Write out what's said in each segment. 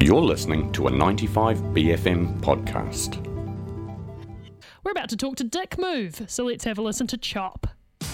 You're listening to a 95BFM podcast. We're about to talk to Dick Move, so let's have a listen to Chop.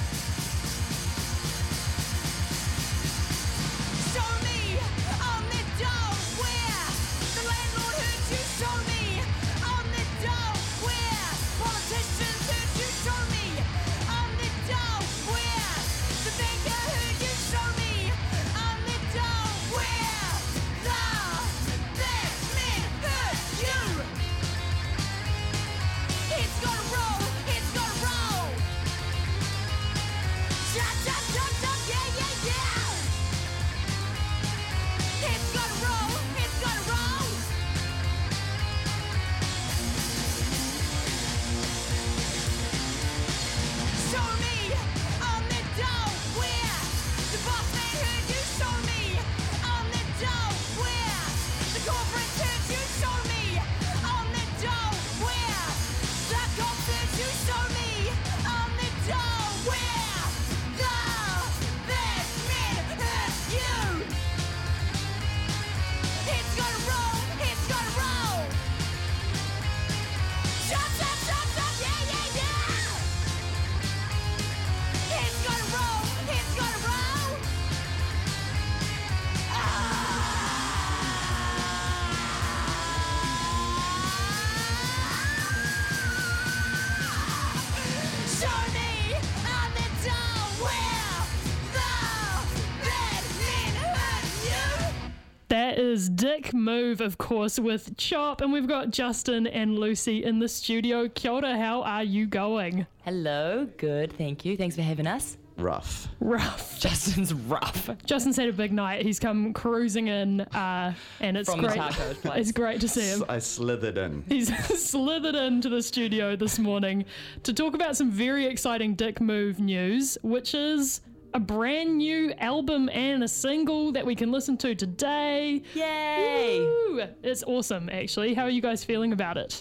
Is Dick Move, of course, with Chop, and we've got Justin and Lucy in the studio. Kia ora, how are you going? Hello, good, thank you. Thanks for having us. Rough. Justin's rough. Justin's had a big night. He's come cruising in, and it's From great. The taco place. It's great to see him. I slithered in. He's slithered into the studio this morning to talk about some very exciting Dick Move news, which is a brand new album and a single that we can listen to today. Yay! Woo! It's awesome, actually. How are you guys feeling about it?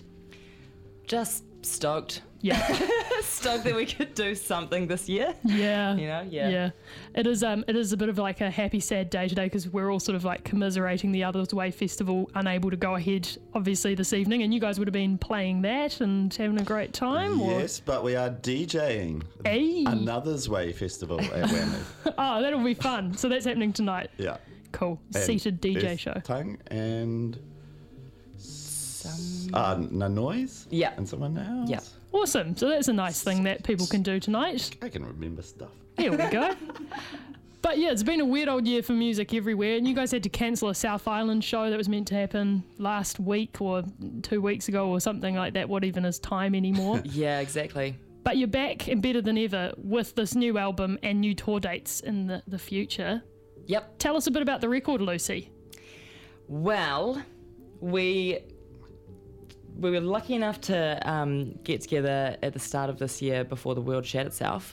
Just stoked. Yeah. Stoked that we could do something this year. Yeah. You know, yeah. It is a bit of like a happy, sad day today because we're all sort of like commiserating the Others Way Festival unable to go ahead, obviously, this evening. And you guys would have been playing that and having a great time? Yes, but we are DJing Hey. Another's Way Festival at Whammy. Oh, that'll be fun. So that's happening tonight. Yeah. Cool. And Seated DJ Earth show. Tongue and Noise? Yeah. And someone else? Yeah. Awesome. So that's a nice thing that people can do tonight. I can remember stuff. Here we go. But yeah, it's been a weird old year for music everywhere, and you guys had to cancel a South Island show that was meant to happen last week or 2 weeks ago or something like that. What even is time anymore? Yeah, exactly. But you're back and better than ever with this new album and new tour dates in the future. Yep. Tell us a bit about the record, Lucy. Well, we were lucky enough to get together at the start of this year before the world shat itself,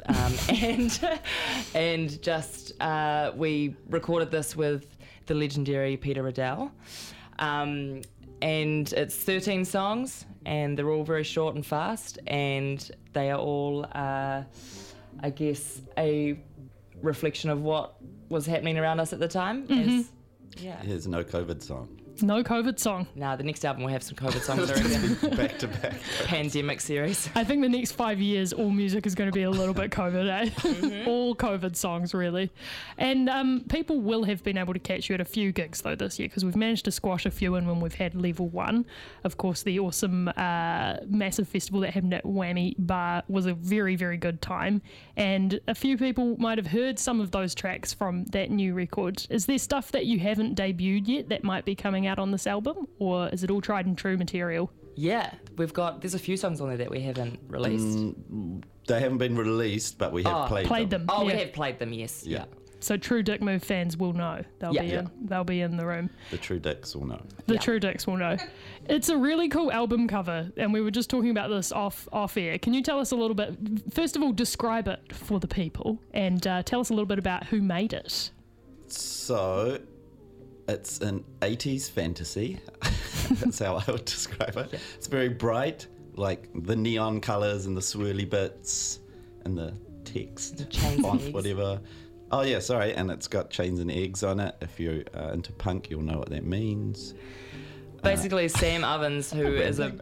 and just we recorded this with the legendary Peter Riddell, and it's 13 songs, and they're all very short and fast, and they are all, I guess, a reflection of what was happening around us at the time. Here's no COVID song. No COVID song. Nah, the next album will have some COVID songs, I reckon. Back to back. Pandemic series. I think the next 5 years, all music is going to be a little bit COVID, eh? Mm-hmm. All COVID songs, really. And people will have been able to catch you at a few gigs, though, this year, because we've managed to squash a few in when we've had Level 1. Of course, the awesome massive festival that happened at Whammy Bar was a very, very good time. And a few people might have heard some of those tracks from that new record. Is there stuff that you haven't debuted yet that might be coming out on this album, or is it all tried and true material? Yeah, there's a few songs on there that we haven't released. They haven't been released, but we have played them. Oh, yeah. we have played them, yes. Yeah. So true Dick Move fans will know. They'll be in the room. The true dicks will know. The true dicks will know. It's a really cool album cover, and we were just talking about this off air. Can you tell us a little bit, first of all, describe it for the people, and tell us a little bit about who made it? So, it's an 80s fantasy. That's how I would describe it. Yeah. It's very bright, like the neon colours and the swirly bits and the text, chains font, whatever. Oh yeah, sorry, and it's got chains and eggs on it. If you're into punk, you'll know what that means. Basically, Sam Ovens, who's a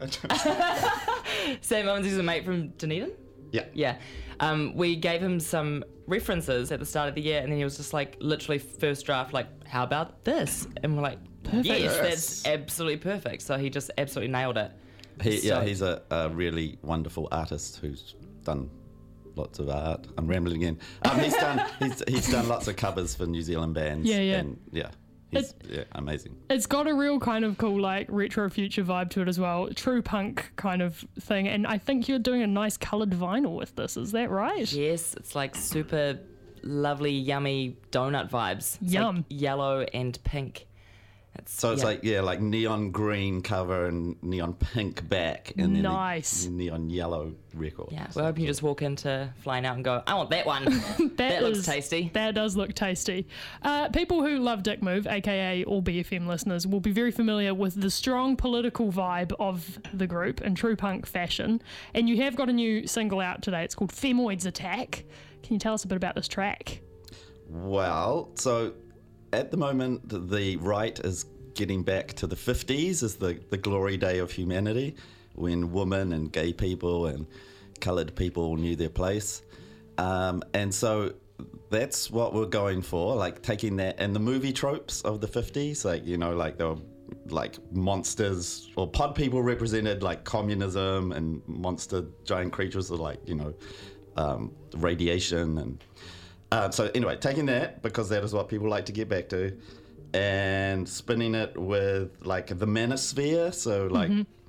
mate from Dunedin. Yeah. Yeah. We gave him some references at the start of the year, and then he was just like, literally first draft, like, how about this? And we're like, yes, that's absolutely perfect. So he just absolutely nailed it. He's a really wonderful artist who's done lots of art. I'm rambling again. He's done lots of covers for New Zealand bands. And he's amazing. It's got a real kind of cool, like, retro future vibe to it as well. True punk kind of thing. And I think you're doing a nice coloured vinyl with this. Is that right? Yes, it's like super lovely, yummy donut vibes. It's Yum. like yellow and pink. So it's like neon green cover and neon pink back, and then nice the neon yellow record. Yeah, we're hoping you just walk into Flying Out and go, I want that one. that looks tasty. That does look tasty. People who love Dick Move, aka all BFM listeners, will be very familiar with the strong political vibe of the group in true punk fashion. And you have got a new single out today. It's called Femoids Attack. Can you tell us a bit about this track? Well, so at the moment, the right is getting back to the 50s as the glory day of humanity, when women and gay people and coloured people knew their place. And so that's what we're going for, like taking that and the movie tropes of the 50s, like, you know, like they were like monsters, or pod people represented like communism, and monster giant creatures are like, you know, radiation. And so anyway, taking that, because that is what people like to get back to, and spinning it with like the manosphere, so like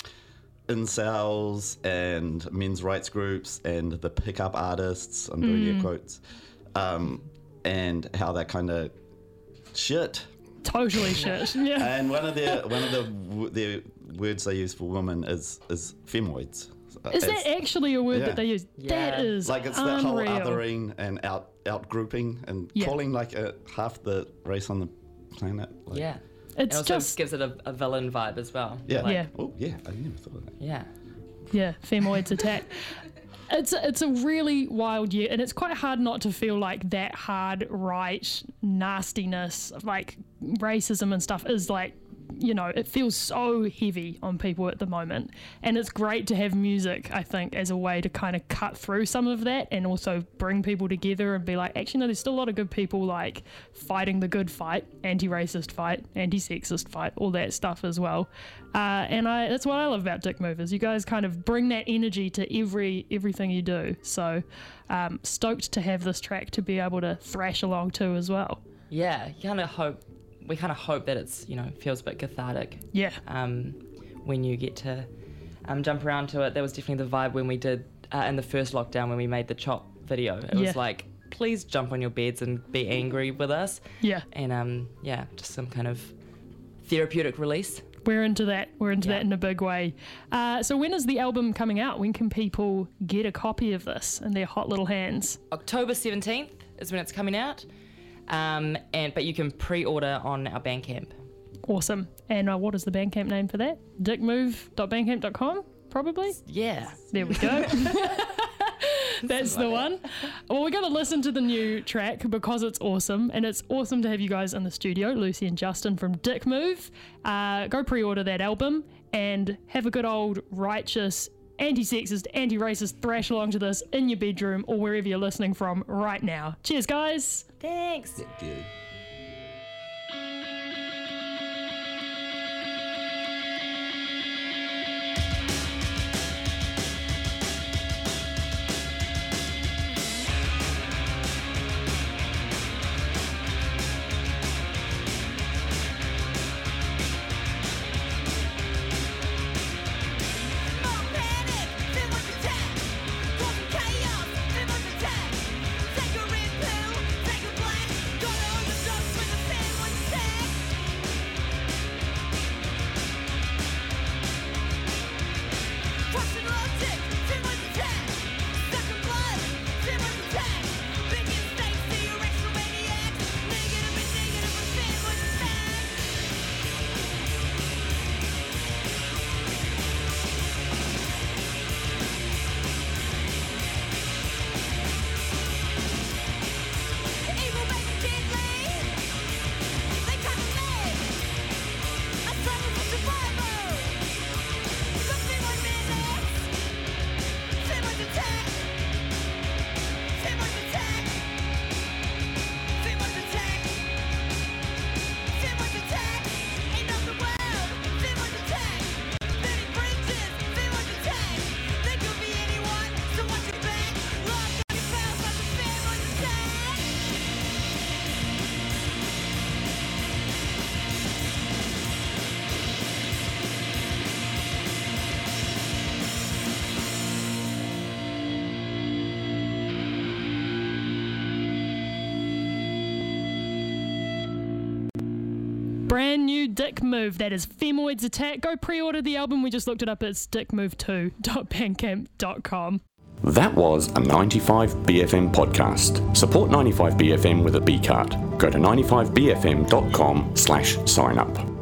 incels and men's rights groups and the pickup artists, I'm doing air quotes, and how that kind of shit. Totally shit. Yeah. And one of the words they use for women is femoids. Is that actually a word that they use? Yeah. That is like it's unreal. the whole othering and out grouping and calling like half the race on the planet. Like, Yeah. It's It also just gives it a villain vibe as well. Yeah. Yeah. Oh yeah, I never thought of that. Yeah. Femoids Attack. It's a really wild year, and it's quite hard not to feel like that hard right nastiness, like racism and stuff, is like, you know, it feels so heavy on people at the moment, and it's great to have music, I think, as a way to kind of cut through some of that and also bring people together and be like, actually no, there's still a lot of good people like fighting the good fight, anti-racist fight, anti-sexist fight, all that stuff as well. And that's what I love about Dick Move, is you guys kind of bring that energy to everything you do. So stoked to have this track to be able to thrash along to as well. Yeah. We kind of hope that it's, you know, feels a bit cathartic. Yeah. When you get to jump around to it. That was definitely the vibe when we did in the first lockdown when we made the Chop video. It was like, please jump on your beds and be angry with us. Yeah. And just some kind of therapeutic release. We're into that. We're into that in a big way. So when is the album coming out? When can people get a copy of this in their hot little hands? October 17th is when it's coming out. But you can pre-order on our Bandcamp. Awesome. And what is the Bandcamp name for that? dickmove.bandcamp.com, probably? Yeah. There we go. That's the one. Well, we're going to listen to the new track because it's awesome, and it's awesome to have you guys in the studio, Lucy and Justin from Dick Move. Go pre-order that album and have a good old righteous, anti-sexist, anti-racist thrash along to this in your bedroom or wherever you're listening from right now. Cheers, guys. Thanks. Thank you. Take a red pill, take a black, gonna brand new Dick Move. That is Femoids Attack. Go pre-order the album. We just looked it up. It's dickmove2.bandcamp.com. That was a 95BFM podcast. Support 95BFM with a B card. Go to 95BFM.com/sign up.